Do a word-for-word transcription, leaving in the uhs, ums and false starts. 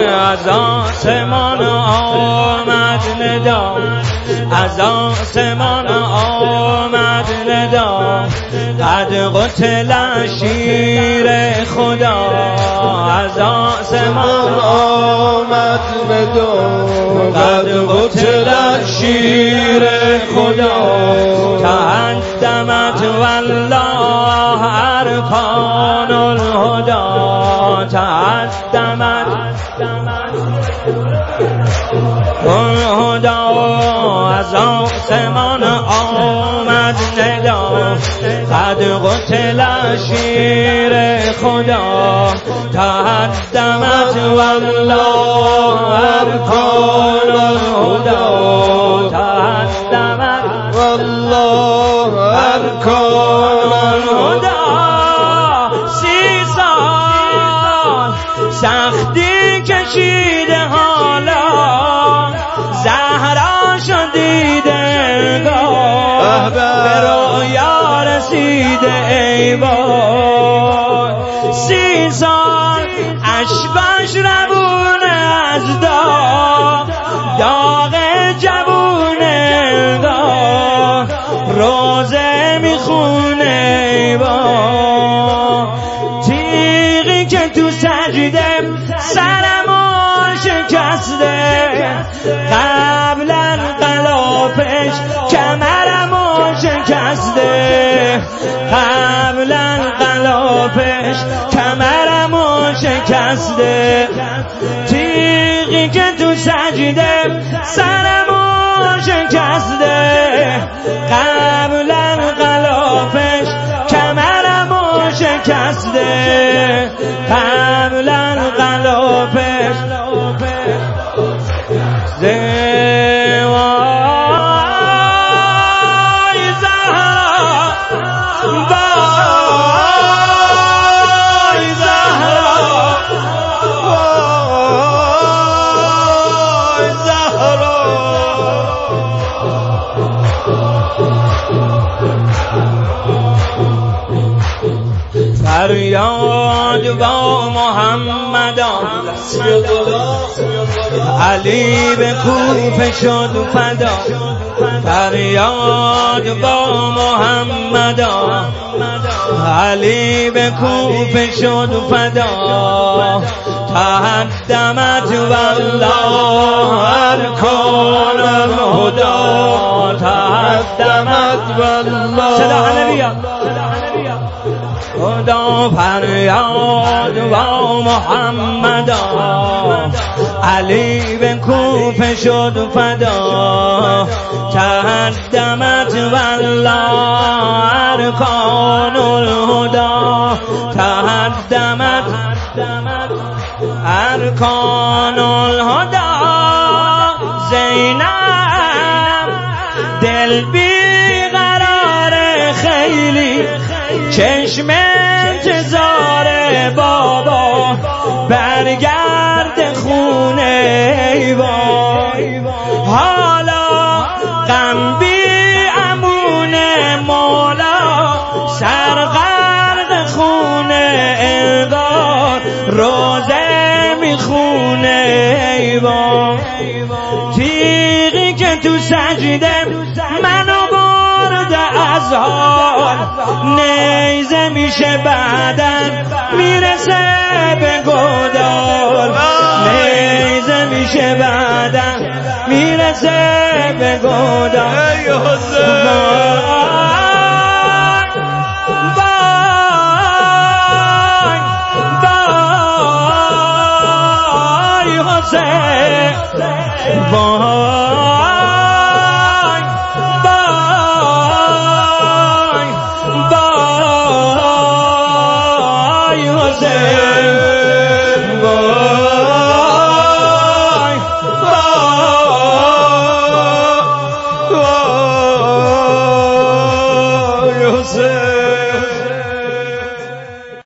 از آسمان آمد ندا، از آسمان آمد ندا، قد قتل شیر خدا. از آسمان آمد ندا، قد قتل شیر خدا. تهدمت والله ارکان الهدى، تهدمت الهدى. از آسمان آمد ندا، قد قتل شیر خدا. تهدمت والله ارکان الهدى، تهدمت والله ارکان الهدى. سی سال سختی کشیده، حالا زهرا شدیده انگار، به رویا رسیده ای وای. سی سال اشکاش روونه از داغ، داغ جوونه انگار، روزه میخونه ای وای. تیغی که تو سجده سرمو شکسته، قبل انقلابش کمرمو شکسته، قبل انقلابش کمرمو شکسته. تیغی که تو سجده سرمو شکسته، قبل انقلابش کمرمو شکسته، قبل انقلابش. وای زهرا، وای زهرا، وای زهرا. فریاد با محمدان، علی به کوفه شد فدا. فریاد با محمدان، علی به کوفه شد فدا. تهدمت والله ارکان الهدى، تهدمت والله. صدا حنبیا خدا. فریاد با محمدان، علی به کوفه شد فدا. تهدمت والله ارکان الهدى، تهدمت ارکان الهدى. زینب دل بی قرار خیلی، چشم انتظار بابا، برگرد خونه ای وای. حالا غم بی امون مولا، سرغرد خونه انگار، روزه میخونه ای وای. تیغی که تو سجده منو برده از حال، نیزه میشه بعدن میرسه به گودال، نیزه میشه بعدن میرسه به گودال. ای حسین وای، وای حسین وای.